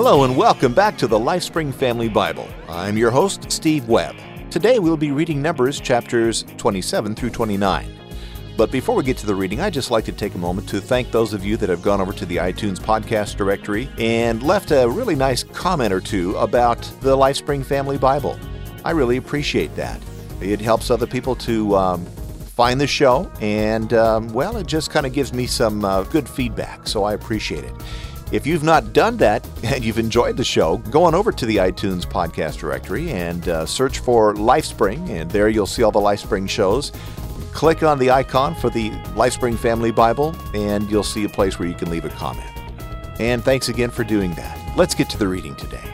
Hello and welcome back to the LifeSpring Family Bible. I'm your host, Steve Webb. Today we'll be reading Numbers chapters 27 through 29. But before we get to the reading, I'd just like to take a moment to thank those of you that have gone over to the iTunes podcast directory and left a really nice comment or two about the LifeSpring Family Bible. I really appreciate that. It helps other people to find the show, and, it just kind of gives me some good feedback, so I appreciate it. If you've not done that and you've enjoyed the show, go on over to the iTunes podcast directory and search for LifeSpring, and there you'll see all the LifeSpring shows. Click on the icon for the LifeSpring Family Bible, and you'll see a place where you can leave a comment. And thanks again for doing that. Let's get to the reading today.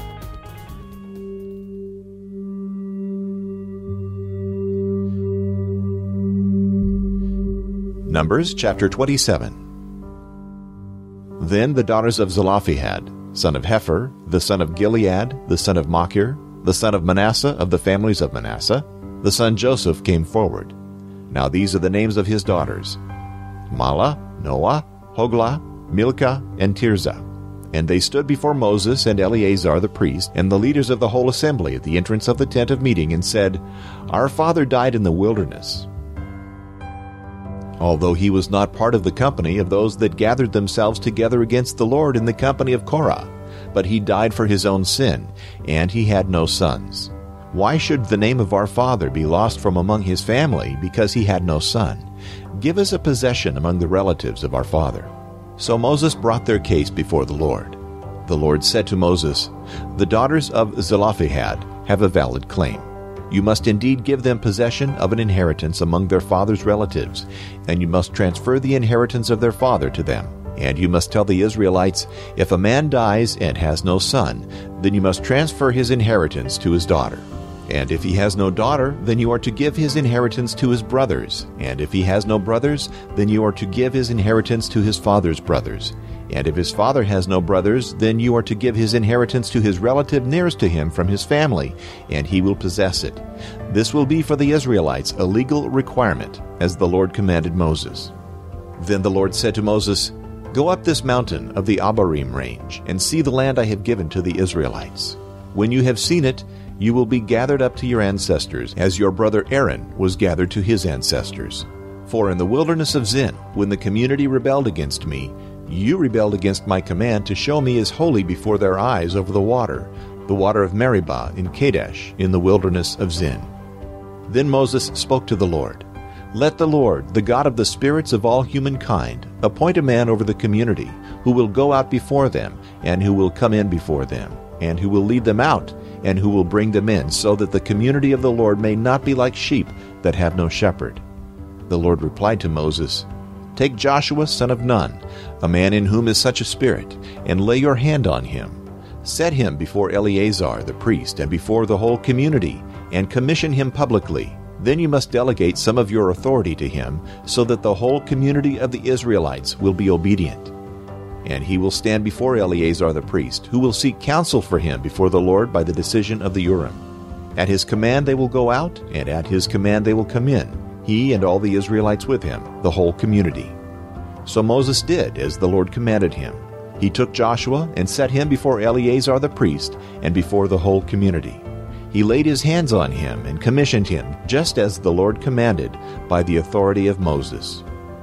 Numbers chapter 27. Then the daughters of Zelophehad, son of Hepher, the son of Gilead, the son of Machir, the son of Manasseh of the families of Manasseh, the son Joseph, came forward. Now these are the names of his daughters: Mahlah, Noah, Hoglah, Milcah, and Tirzah. And they stood before Moses and Eleazar the priest, and the leaders of the whole assembly at the entrance of the tent of meeting, and said, Our father died in the wilderness, although he was not part of the company of those that gathered themselves together against the Lord in the company of Korah. But he died for his own sin, and he had no sons. Why should the name of our father be lost from among his family, because he had no son? Give us a possession among the relatives of our father. So Moses brought their case before the Lord. The Lord said to Moses, The daughters of Zelophehad have a valid claim. You must indeed give them possession of an inheritance among their father's relatives, and you must transfer the inheritance of their father to them. And you must tell the Israelites, if a man dies and has no son, then you must transfer his inheritance to his daughter. And if he has no daughter, then you are to give his inheritance to his brothers. And if he has no brothers, then you are to give his inheritance to his father's brothers. And if his father has no brothers, then you are to give his inheritance to his relative nearest to him from his family, and he will possess it. This will be for the Israelites a legal requirement, as the Lord commanded Moses. Then the Lord said to Moses, Go up this mountain of the Abarim range, and see the land I have given to the Israelites. When you have seen it, you will be gathered up to your ancestors, as your brother Aaron was gathered to his ancestors. For in the wilderness of Zin, when the community rebelled against me, you rebelled against my command to show me as holy before their eyes over the water of Meribah in Kadesh, in the wilderness of Zin. Then Moses spoke to the Lord, Let the Lord, the God of the spirits of all humankind, appoint a man over the community, who will go out before them, and who will come in before them, and who will lead them out, and who will bring them in, so that the community of the Lord may not be like sheep that have no shepherd. The Lord replied to Moses, Take Joshua son of Nun, a man in whom is such a spirit, and lay your hand on him. Set him before Eleazar the priest and before the whole community, and commission him publicly. Then you must delegate some of your authority to him, so that the whole community of the Israelites will be obedient. And he will stand before Eleazar the priest, who will seek counsel for him before the Lord by the decision of the Urim. At his command they will go out, and at his command they will come in, he and all the Israelites with him, the whole community. So Moses did as the Lord commanded him. He took Joshua and set him before Eleazar the priest and before the whole community. He laid his hands on him and commissioned him, just as the Lord commanded, by the authority of Moses.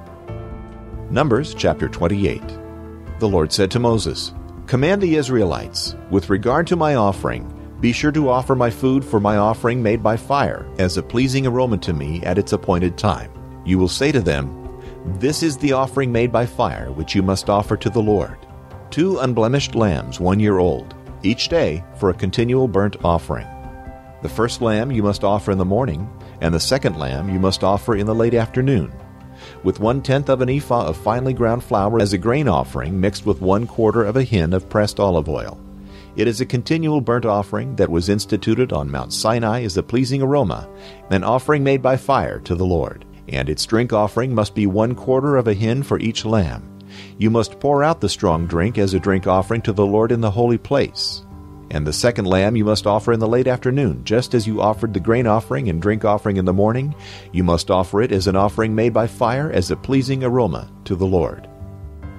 Numbers chapter 28. The Lord said to Moses, Command the Israelites, with regard to my offering, be sure to offer my food for my offering made by fire, as a pleasing aroma to me at its appointed time. You will say to them, This is the offering made by fire, which you must offer to the Lord. 2 unblemished lambs 1 year old, each day for a continual burnt offering. The first lamb you must offer in the morning, and the second lamb you must offer in the late afternoon, with 1/10 of an ephah of finely ground flour as a grain offering mixed with 1/4 of a hin of pressed olive oil. It is a continual burnt offering that was instituted on Mount Sinai as a pleasing aroma, an offering made by fire to the Lord. And its drink offering must be 1/4 of a hin for each lamb. You must pour out the strong drink as a drink offering to the Lord in the holy place. And the second lamb you must offer in the late afternoon, just as you offered the grain offering and drink offering in the morning. You must offer it as an offering made by fire as a pleasing aroma to the Lord.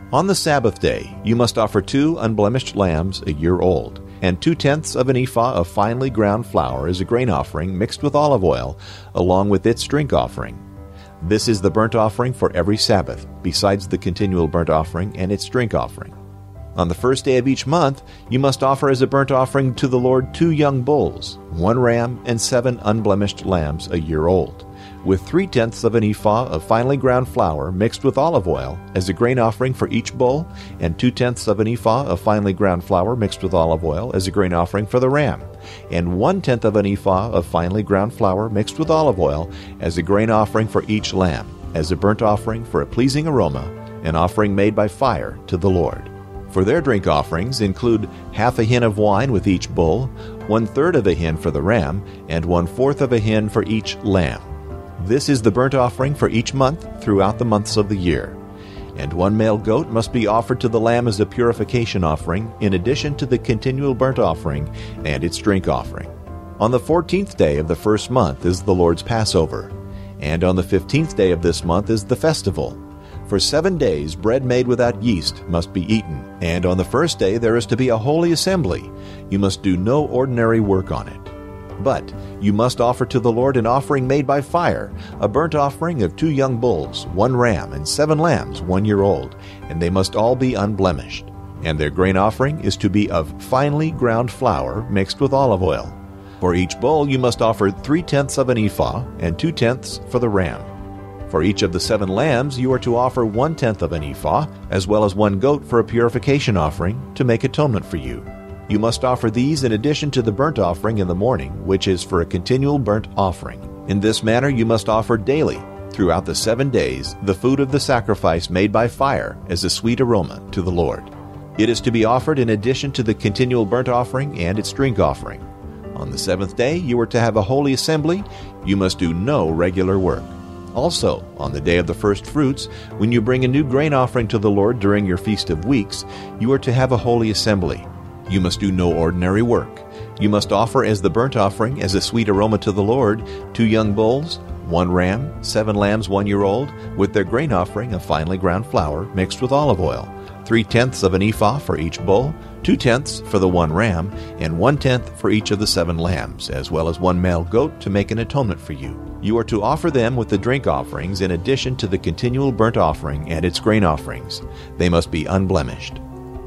On the Sabbath day, you must offer 2 unblemished lambs a year old, and 2/10 of an ephah of finely ground flour as a grain offering mixed with olive oil, along with its drink offering. This is the burnt offering for every Sabbath, besides the continual burnt offering and its drink offering. On the first day of each month, you must offer as a burnt offering to the Lord 2 young bulls, 1 ram, and 7 unblemished lambs a year old, with 3/10 of an ephah of finely ground flour mixed with olive oil as a grain offering for each bull, and 2/10 of an ephah of finely ground flour mixed with olive oil as a grain offering for the ram, and 1/10 of an ephah of finely ground flour mixed with olive oil as a grain offering for each lamb, as a burnt offering for a pleasing aroma, an offering made by fire to the Lord. For their drink offerings include half a hin of wine with each bull, 1/3 of a hin for the ram, and 1/4 of a hin for each lamb. This is the burnt offering for each month throughout the months of the year. And 1 male goat must be offered to the lamb as a purification offering, in addition to the continual burnt offering and its drink offering. On the 14th day of the first month is the Lord's Passover, and on the 15th day of this month is the festival. For 7 days bread made without yeast must be eaten, and on the first day there is to be a holy assembly. You must do no ordinary work on it. But you must offer to the Lord an offering made by fire, a burnt offering of 2 young bulls, 1 ram, and 7 lambs 1 year old, and they must all be unblemished. And their grain offering is to be of finely ground flour mixed with olive oil. For each bull you must offer 3/10 of an ephah, and 2/10 for the ram. For each of the 7 lambs you are to offer 1/10 of an ephah, as well as 1 goat for a purification offering, to make atonement for you. You must offer these in addition to the burnt offering in the morning, which is for a continual burnt offering. In this manner you must offer daily, throughout the 7 days, the food of the sacrifice made by fire as a sweet aroma to the Lord. It is to be offered in addition to the continual burnt offering and its drink offering. On the 7th day you are to have a holy assembly. You must do no regular work. Also, on the day of the first fruits, when you bring a new grain offering to the Lord during your Feast of Weeks, you are to have a holy assembly. You must do no ordinary work. You must offer as the burnt offering, as a sweet aroma to the Lord, 2 young bulls, 1 ram, 7 lambs 1 year old, with their grain offering of finely ground flour mixed with olive oil, 3/10 of an ephah for each bull, 2/10 for the 1 ram, and 1/10 for each of the 7 lambs, as well as 1 male goat to make an atonement for you. You are to offer them with the drink offerings in addition to the continual burnt offering and its grain offerings. They must be unblemished.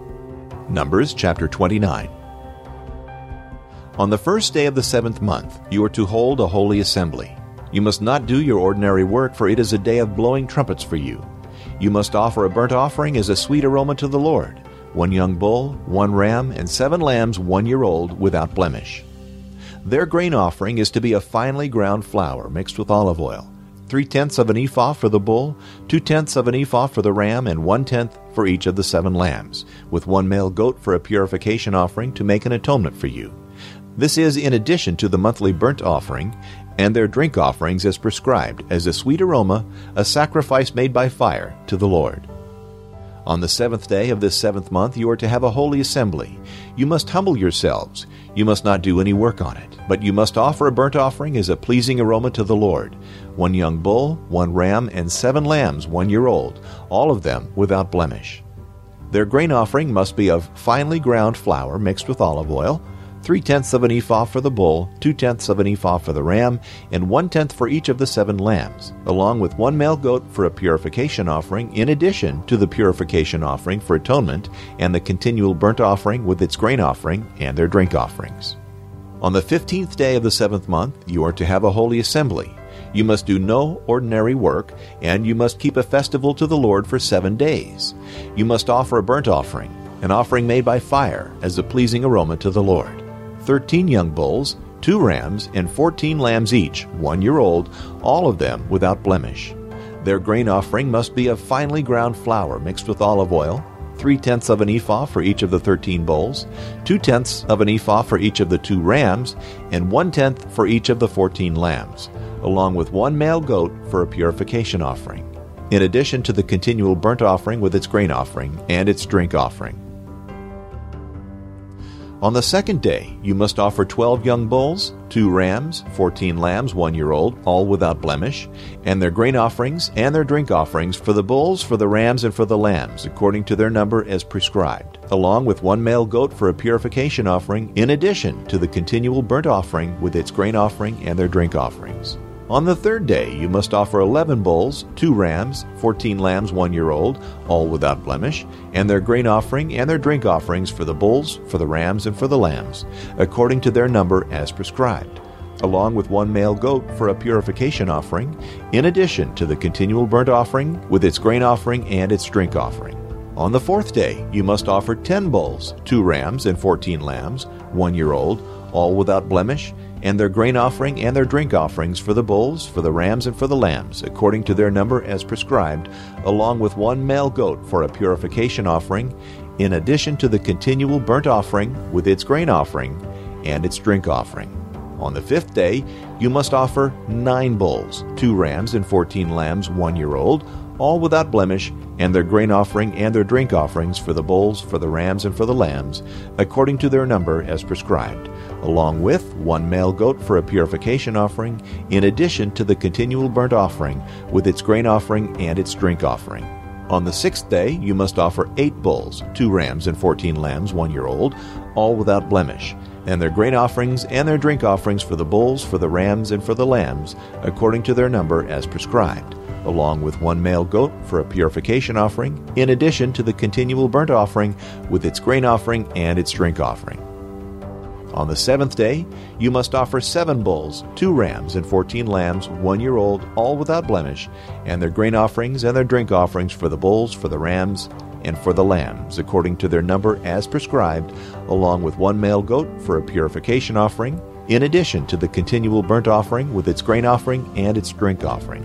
Numbers chapter 29. On the first day of the 7th month, you are to hold a holy assembly. You must not do your ordinary work, for it is a day of blowing trumpets for you. You must offer a burnt offering as a sweet aroma to the Lord, 1 young bull, 1 ram, and 7 lambs 1 year old without blemish. Their grain offering is to be of finely ground flour mixed with olive oil, 3/10 of an ephah for the bull, 2/10 of an ephah for the ram, and 1/10 for each of the 7 lambs, with 1 male goat for a purification offering to make an atonement for you. This is in addition to the monthly burnt offering and their drink offerings as prescribed, as a sweet aroma, a sacrifice made by fire to the Lord. On the 7th day of this 7th month you are to have a holy assembly. You must humble yourselves. You must not do any work on it, but you must offer a burnt offering as a pleasing aroma to the Lord, 1 young bull, 1 ram, and 7 lambs 1 year old, all of them without blemish. Their grain offering must be of finely ground flour mixed with olive oil, 3/10 of an ephah for the bull, 2/10 of an ephah for the ram, and 1/10 for each of the 7 lambs, along with 1 male goat for a purification offering, in addition to the purification offering for atonement and the continual burnt offering with its grain offering and their drink offerings. On the 15th day of the 7th month, you are to have a holy assembly. You must do no ordinary work, and you must keep a festival to the Lord for 7 days. You must offer a burnt offering, an offering made by fire, as a pleasing aroma to the Lord. 13 young bulls, 2 rams, and 14 lambs each, 1 year old, all of them without blemish. Their grain offering must be of finely ground flour mixed with olive oil, 3/10 of an ephah for each of the 13 bulls, 2/10 of an ephah for each of the 2 rams, and 1/10 for each of the 14 lambs, along with 1 male goat for a purification offering, in addition to the continual burnt offering with its grain offering and its drink offering. On the second day, you must offer 12 young bulls, 2 rams, 14 lambs 1 year old, all without blemish, and their grain offerings and their drink offerings for the bulls, for the rams, and for the lambs, according to their number as prescribed, along with 1 male goat for a purification offering, in addition to the continual burnt offering with its grain offering and their drink offerings. On the third day, you must offer 11 bulls, 2 rams, 14 lambs 1 year old, all without blemish, and their grain offering and their drink offerings for the bulls, for the rams, and for the lambs, according to their number as prescribed, along with 1 male goat for a purification offering, in addition to the continual burnt offering with its grain offering and its drink offering. On the fourth day, you must offer 10 bulls, 2 rams, and 14 lambs 1 year old, all without blemish, and their grain offering and their drink offerings for the bulls, for the rams, and for the lambs, according to their number as prescribed, along with 1 male goat for a purification offering, in addition to the continual burnt offering with its grain offering and its drink offering. On the fifth day, you must offer 9 bulls, 2 rams, and 14 lambs 1 year old, all without blemish, and their grain offering and their drink offerings for the bulls, for the rams, and for the lambs, according to their number as prescribed, along with 1 male goat for a purification offering, in addition to the continual burnt offering with its grain offering and its drink offering. On the sixth day, you must offer 8 bulls, 2 rams, and 14 lambs 1 year old, all without blemish, and their grain offerings and their drink offerings for the bulls, for the rams, and for the lambs, according to their number as prescribed, along with 1 male goat for a purification offering, in addition to the continual burnt offering with its grain offering and its drink offering. On the seventh day, you must offer 7 bulls, 2 rams, and 14 lambs 1 year old, all without blemish, and their grain offerings and their drink offerings for the bulls, for the rams, and for the lambs, according to their number as prescribed, along with 1 male goat for a purification offering, in addition to the continual burnt offering with its grain offering and its drink offering.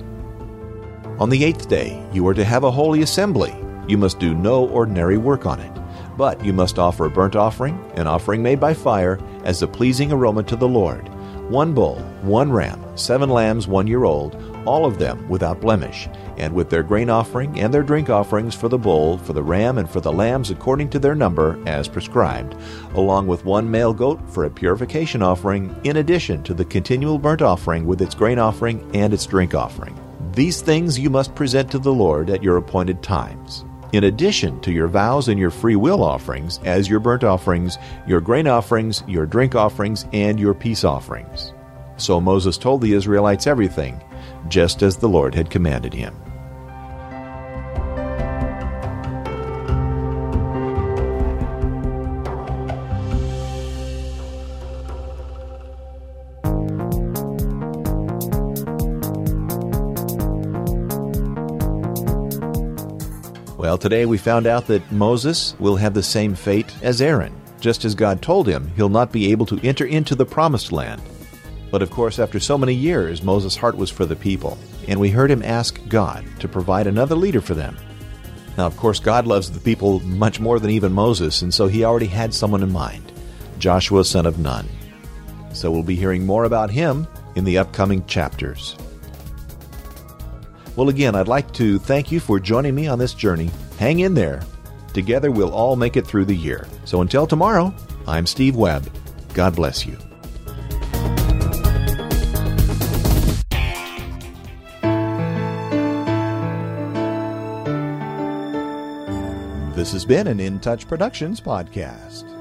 On the 8th day, you are to have a holy assembly. You must do no ordinary work on it, but you must offer a burnt offering, an offering made by fire, as a pleasing aroma to the Lord. 1 bull, 1 ram, 7 lambs 1 year old, all of them without blemish, and with their grain offering and their drink offerings for the bull, for the ram, and for the lambs according to their number as prescribed, along with 1 male goat for a purification offering, in addition to the continual burnt offering with its grain offering and its drink offering. These things you must present to the Lord at your appointed times, in addition to your vows and your free will offerings, as your burnt offerings, your grain offerings, your drink offerings, and your peace offerings. So Moses told the Israelites everything, just as the Lord had commanded him. Well, today we found out that Moses will have the same fate as Aaron. Just as God told him, he'll not be able to enter into the promised land. But of course, after so many years, Moses' heart was for the people, and we heard him ask God to provide another leader for them. Now, of course, God loves the people much more than even Moses, and so he already had someone in mind, Joshua, son of Nun. So we'll be hearing more about him in the upcoming chapters. Well, again, I'd like to thank you for joining me on this journey. Hang in there. Together we'll all make it through the year. So until tomorrow, I'm Steve Webb. God bless you. This has been an In Touch Productions podcast.